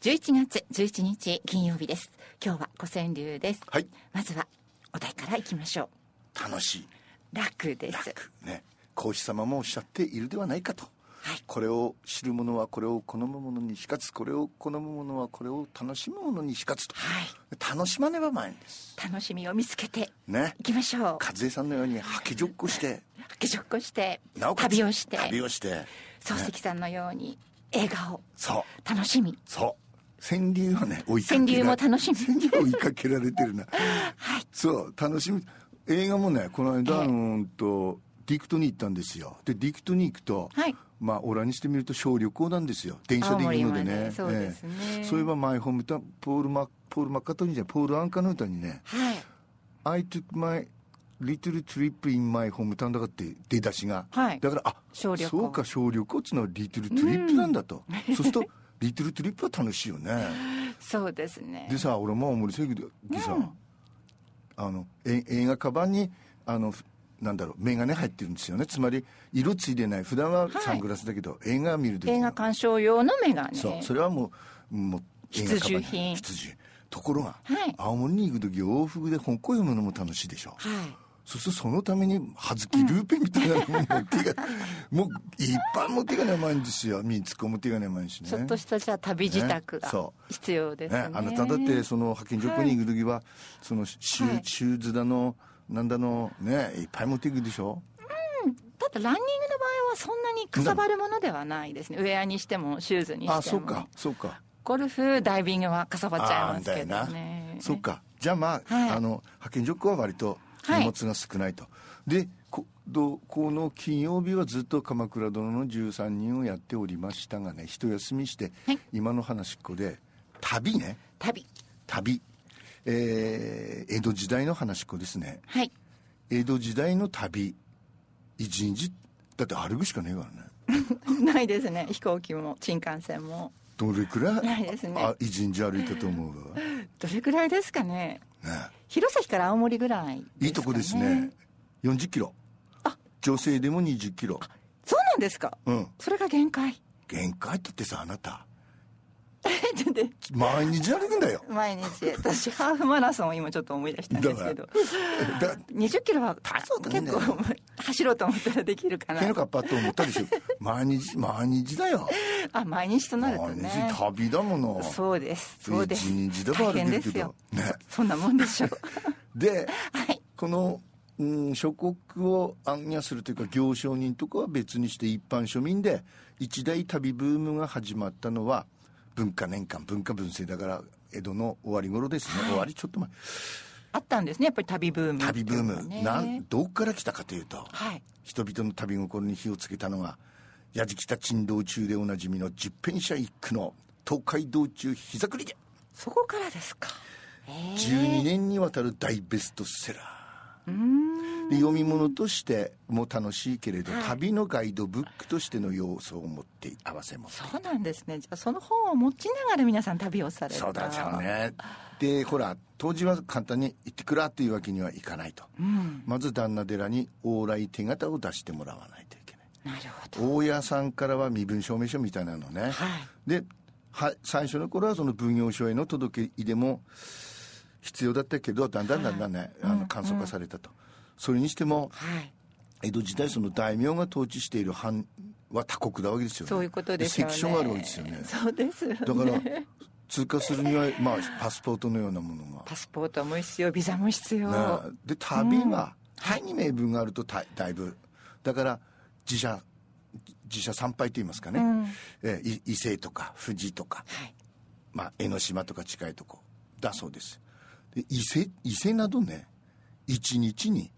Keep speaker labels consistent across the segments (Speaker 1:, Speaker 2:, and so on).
Speaker 1: 11月11日金曜日です。今日は古川流です。
Speaker 2: はい。
Speaker 1: まずはお題からいきましょ
Speaker 2: う。楽しい。
Speaker 1: 楽です。
Speaker 2: 楽ね。孔子様もおっしゃっているではないかと。
Speaker 1: はい、
Speaker 2: これを知る者はこれを好む者にしかつ、これを好む者はこれを楽しむ者にしかつと、
Speaker 1: はい、
Speaker 2: 楽しまねば前です。
Speaker 1: 楽しみを見つけて
Speaker 2: ね、
Speaker 1: いきましょう。
Speaker 2: 和江さんのようにはけじょっこして
Speaker 1: 旅をして
Speaker 2: 漱
Speaker 1: 石さんのように映画を
Speaker 2: そう
Speaker 1: 楽しみ、
Speaker 2: そう川柳はね
Speaker 1: 川柳も楽しみ
Speaker 2: 追いかけられてるなはい、そう楽しみ。映画もねこの間、ディクトに行ったんですよ。でディクトに行くと、
Speaker 1: はい、
Speaker 2: まあオラにしてみると小旅行なんですよ。電車で行くのでね。
Speaker 1: そうですね。
Speaker 2: そういえばマイホームタポール・マッカートニーじゃポール・アンカの歌にね、
Speaker 1: はい、
Speaker 2: I took my little trip in my hometown だからって出だしが、
Speaker 1: はい、
Speaker 2: だから
Speaker 1: 小旅行、
Speaker 2: そうか小旅行っていうのはリトルトリップなんだと、そうするとリトルトリップは楽しいよね。
Speaker 1: そうですね。
Speaker 2: でさ俺も森関でさ、映画カバンになんだろうメガネ入ってるんですよね。つまり色ついてない。普段はサングラスだけど、映画見る時
Speaker 1: 映画鑑賞用のメガネ。
Speaker 2: それはもう
Speaker 1: 必需品。
Speaker 2: ところが、青森に行く時往復で本校読むのも楽しいでしょ。
Speaker 1: はい。
Speaker 2: そうするとそのために葉月ルーペみたいなのも持っていかない、もういっぱい持っていかないまいんですよ。3つこ持っていかないまいしね。
Speaker 1: ちょっとしたじゃあ旅支度が必要ですね。
Speaker 2: あなただってその派遣所に行く時は、そのシューズだのなんだのねいっぱい持っていくでしょ。
Speaker 1: ただランニングの場合はそんなにかさばるものではないですね。ウェアにしてもシューズにしても。
Speaker 2: そうか。
Speaker 1: ゴルフダイビングはかさばっちゃいますけどね。
Speaker 2: そうか。じゃあ派遣所は割と荷物が少ないと。でこの金曜日はずっと鎌倉殿の13人をやっておりましたがね、一休みして、今の話っこで旅ね。
Speaker 1: 旅。
Speaker 2: 江戸時代の話っこですね。
Speaker 1: はい。
Speaker 2: 江戸時代の旅一日だって歩くしかねえから
Speaker 1: ね。ないですね。飛行機も新幹線も。
Speaker 2: どれくらい
Speaker 1: ないですね。
Speaker 2: 一日歩いたと思うわ。
Speaker 1: どれくらいですかね。弘前から青森ぐらいですかね。
Speaker 2: いいとこですね。40キロ。女性でも20キロ。
Speaker 1: そうなんですか。それが限界。
Speaker 2: 限界ってさあなた毎日歩くんだよ。
Speaker 1: 毎日。私ハーフマラソンを今ちょっと思い出したんですけど20キロは結構走ろうと思ったらできるかな。
Speaker 2: 手のかっぱと思ったでしょ。毎日だよ。
Speaker 1: 毎日となるとね。
Speaker 2: 毎日旅だもの。
Speaker 1: そうです一
Speaker 2: 日だと歩けるけど
Speaker 1: ね。そんなもんでしょう
Speaker 2: で、この諸国を暗夜するというか行商人とかは別にして一般庶民で一大旅ブームが始まったのは文化年間文化文政だから江戸の終わり頃ですね。終わりちょっと前
Speaker 1: あったんですね。やっぱり旅ブーム、
Speaker 2: 旅ブームどっから来たかというと、人々の旅心に火をつけたのが矢敷北珍道中でおなじみの十返舎一区の東海道中膝栗毛。
Speaker 1: そこからですか。
Speaker 2: 12年にわたる大ベストセラーで読み物としても楽しいけれど、旅のガイドブックとしての要素を持って合わせも。
Speaker 1: そうなんですね。じゃあその本を持ちながら皆さん旅をされた。
Speaker 2: そうだよね。でほら当時は簡単に行ってくらというわけにはいかないと、まず旦那寺に往来手形を出してもらわないといけない。
Speaker 1: なるほど。
Speaker 2: 大家さんからは身分証明書みたいなのね、で最初の頃はその奉行所への届け出も必要だったけどだんだんね、簡素化されたと。それにしても、江戸時代その大名が統治している藩は他国なわけですよね。
Speaker 1: そういうことですよね。
Speaker 2: 関所があるわけですよね。
Speaker 1: そうですよね。
Speaker 2: だから通過するにはパスポートのようなものが。
Speaker 1: パスポートも必要、ビザも必要、
Speaker 2: で旅は藩に名分があるとだいぶだから自社参拝と言いますかね、伊勢とか富士とか、江ノ島とか近いとこだそうです。で伊勢などね1日に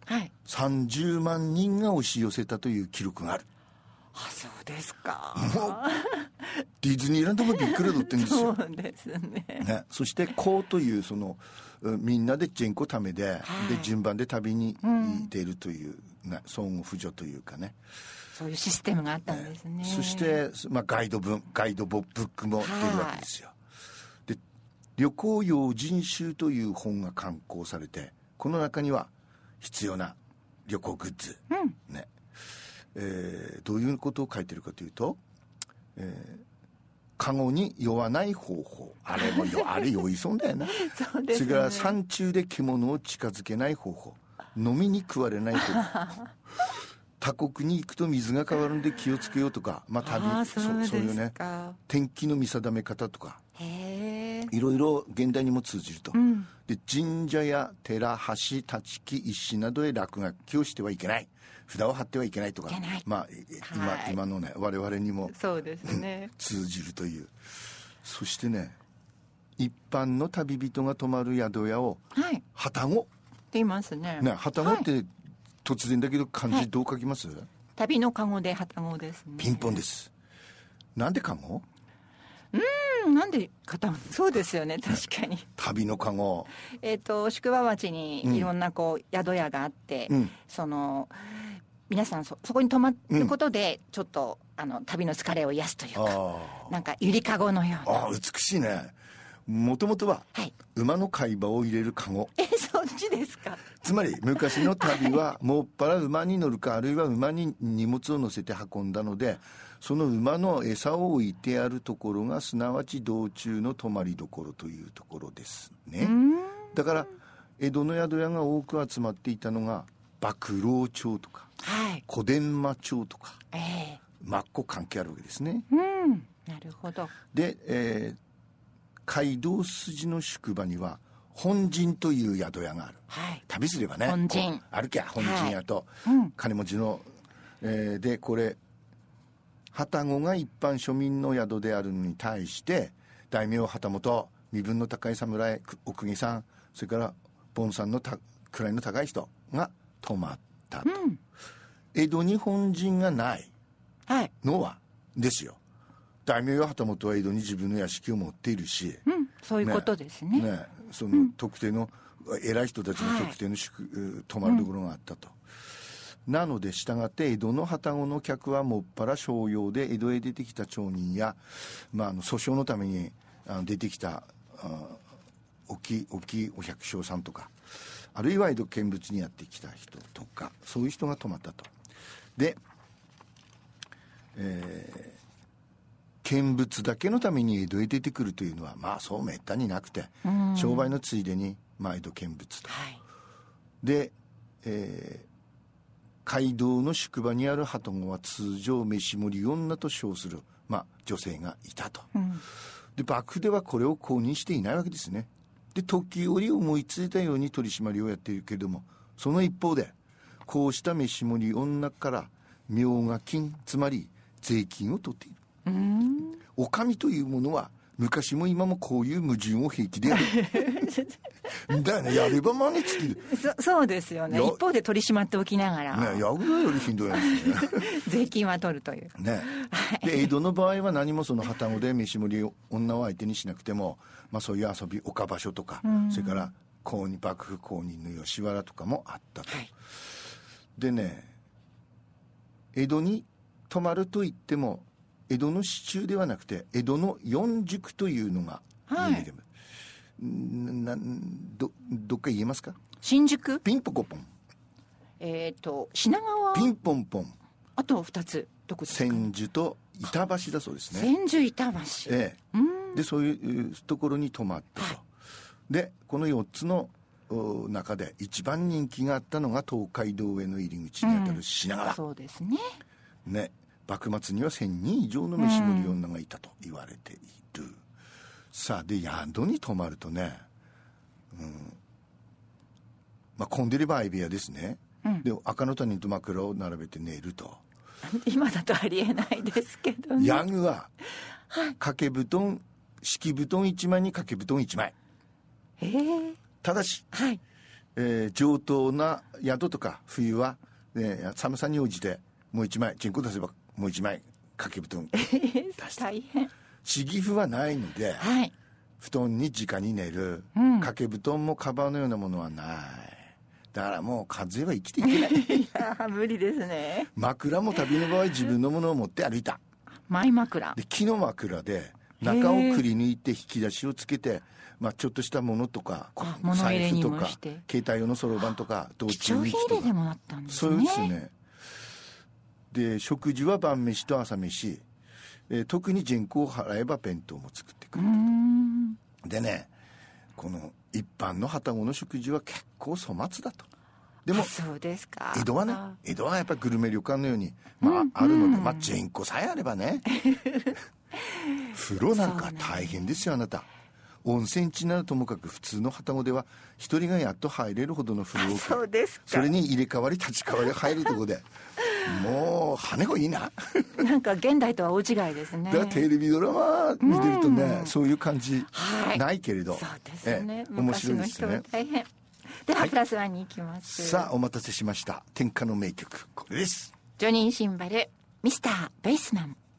Speaker 2: 30万人が押し寄せたという記録がある。
Speaker 1: そうですか。
Speaker 2: もうディズニーランドもびっくりだってんですよ。
Speaker 1: そうですね。
Speaker 2: そしてこうというそのみんなでジェンコためで、順番で旅に出るという、相互扶助というかね、
Speaker 1: そういうシステムがあったんですね。
Speaker 2: そして、ガイドブックも出るわけですよ。で旅行用人集という本が刊行されて、この中には必要な旅行グッズ、どういうことを書いてるかというと、 カゴに酔わない方法、あれもあれ酔いそうだよな
Speaker 1: そうですね。
Speaker 2: それから山中で獣を近づけない方法、飲みに食われない方法他国に行くと水が変わるんで気をつけようとか、まあ旅、そういうね、天気の見定め方とか、いろいろ現代にも通じると、で神社や寺、橋、立木、石などへ落書きをしてはいけない、札を貼ってはいけないとか、まあ今のね我々にも
Speaker 1: そうですね
Speaker 2: 通じるという。そしてね、一般の旅人が泊まる宿屋を旅籠って
Speaker 1: 言いますね。
Speaker 2: 旅籠って突然だけど漢字どう書きます？
Speaker 1: 旅のカゴで旅籠ですね。
Speaker 2: ピンポンです。なんでカゴ？
Speaker 1: なんでそうですよね、確かに。
Speaker 2: 旅のカゴ。
Speaker 1: 宿場町にいろんなこう宿屋があって、その皆さんそこに泊まることでちょっと旅の疲れを癒すというか、なんかゆりかごのような。
Speaker 2: 美しいね。もともとは馬の飼い場を入れるカゴ。
Speaker 1: そっちですか。
Speaker 2: つまり昔の旅はもっぱら馬に乗るか、あるいは馬に荷物を乗せて運んだので、その馬の餌を置いてあるところがすなわち道中の泊まりどころというところですね。だから江戸の宿屋が多く集まっていたのが博老町とか、小伝馬町とか、真っ向関係あるわけですね。
Speaker 1: なるほど。
Speaker 2: で、街道筋の宿場には本陣という宿屋がある、旅すればね
Speaker 1: 本陣
Speaker 2: 歩きゃ本陣屋と、金持ちの、でこれ旅籠が一般庶民の宿であるのに対して大名旗本、身分の高い侍、お公家さん、それから盆さんの位の高い人が泊まったと、江戸に本陣がないのは、ですよ、大名や旗本は江戸に自分の屋敷を持っているし、
Speaker 1: そういうことですね。
Speaker 2: その特定の、偉い人たちの特定の泊まるところがあったと、なので従って江戸の旅籠の客はもっぱら商用で江戸へ出てきた町人や、訴訟のために出てきた大きいお百姓さんとか、あるいは江戸見物にやってきた人とか、そういう人が泊まったと。で、見物だけのために江戸へ出てくるというのはそうめったになくて、商売のついでに江戸見物と、で、街道の宿場にある旅籠は通常飯盛り女と称する、女性がいたと、で幕府ではこれを公認していないわけですね。で時折思いついたように取り締まりをやっているけれども、その一方でこうした飯盛り女から名画金、つまり税金を取っている。お上というものは昔も今もこういう矛盾を平気でやるだよね、やれば真似つって
Speaker 1: そうですよね。一方で取り締まっておきながら
Speaker 2: ね、やぐらよりひどいですね
Speaker 1: 税金は取るという
Speaker 2: ね。で江戸の場合は何もその旅籠で飯盛り女を相手にしなくても、そういう遊び岡場所とか、それから幕府公認の吉原とかもあったと、でね、江戸に泊まるといっても江戸の市中ではなくて江戸の四宿というのが有名で、どっか言えますか？
Speaker 1: 新宿、
Speaker 2: ピンポコポン、
Speaker 1: 品川、
Speaker 2: ピンポンポン、
Speaker 1: あと2つどこですか？
Speaker 2: 千住と板橋だそうですね。
Speaker 1: 千住、板橋、
Speaker 2: でそういうところに泊まったと、でこの4つの中で一番人気があったのが東海道への入り口にあたる品川、
Speaker 1: そうですね。
Speaker 2: 幕末には1000人以上の飯盛り女がいたと言われている、さあで宿に泊まるとね、混んでれば相部屋ですね、で赤の他人と枕を並べて寝ると。
Speaker 1: 今だとありえないですけどね。
Speaker 2: ヤグは掛け布団、敷布団1枚に掛け布団1枚、ただし、上等な宿とか冬は、寒さに応じてもう1枚チンコ出せばもう1枚掛け布団出して
Speaker 1: 大変。
Speaker 2: 敷布はないので、布団に直に寝る、掛け布団もカバーのようなものはない。だからもう風は生きていけない
Speaker 1: いや無理ですね。
Speaker 2: 枕も旅の場合自分のものを持って歩いた。
Speaker 1: マイ枕
Speaker 2: で木の枕で中をくり抜いて引き出しをつけて、ちょっとしたものとか財布とか携帯用のそろばんとか道中
Speaker 1: 日記とか貴重品入れでもなったんですね。
Speaker 2: そうですね。で食事は晩飯と朝飯、 特に人口を払えば弁当も作ってくるでね、この一般の旅籠の食事は結構粗末だと。でも
Speaker 1: そうですか。
Speaker 2: 江戸はね、江戸はやっぱりグルメ旅館のように、あるので、人口さえあればね風呂なんか大変ですよ。あなた温泉地ならともかく普通の旅籠では一人がやっと入れるほどの風呂を、
Speaker 1: そうですか。
Speaker 2: それに入れ替わり立ち替わり入るところでもう羽子いいな
Speaker 1: なんか現代とは大違いですね。
Speaker 2: だからテレビドラマ見てるとね、そういう感じないけれど、
Speaker 1: そうですね、
Speaker 2: 面白いですね。
Speaker 1: 大変では、プラスワンに行きます。
Speaker 2: さあお待たせしました。天下の名曲これです。
Speaker 1: ジョニー・シンバル、ミスター・ベースマン。